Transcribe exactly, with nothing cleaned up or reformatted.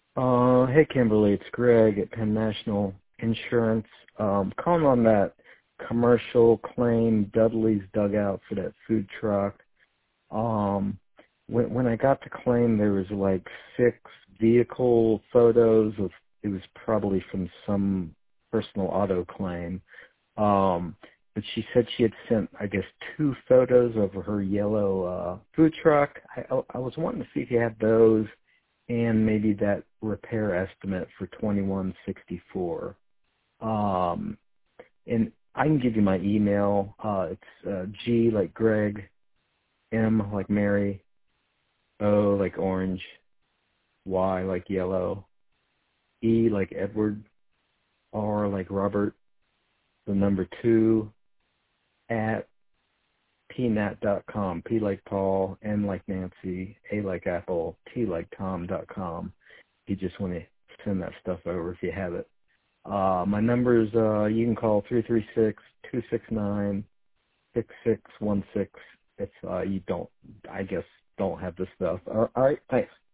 Uh, hey Kimberly, it's Greg at Penn National Insurance. Um, calling on that commercial claim Dudley's Dugout for that food truck. Um, when when I got the claim, there was like six vehicle photos of. It was probably from some personal auto claim. Um, but she said she had sent, I guess, two photos of her yellow uh, food truck. I, I I was wanting to see if you had those and maybe that repair estimate for twenty-one sixty-four. Um, and I can give you my email. Uh, it's uh, G like Greg, M like Mary, O like orange, Y like yellow, E like Edward, R like Robert, the number two, at p nat dot com. P like Paul, N like Nancy, A like Apple, T like Tom dot com. You just want to send that stuff over if you have it. Uh, my numbers, uh, you can call three three six, two six nine, six six one six if uh, you don't, I guess, don't have this stuff. All right, thanks.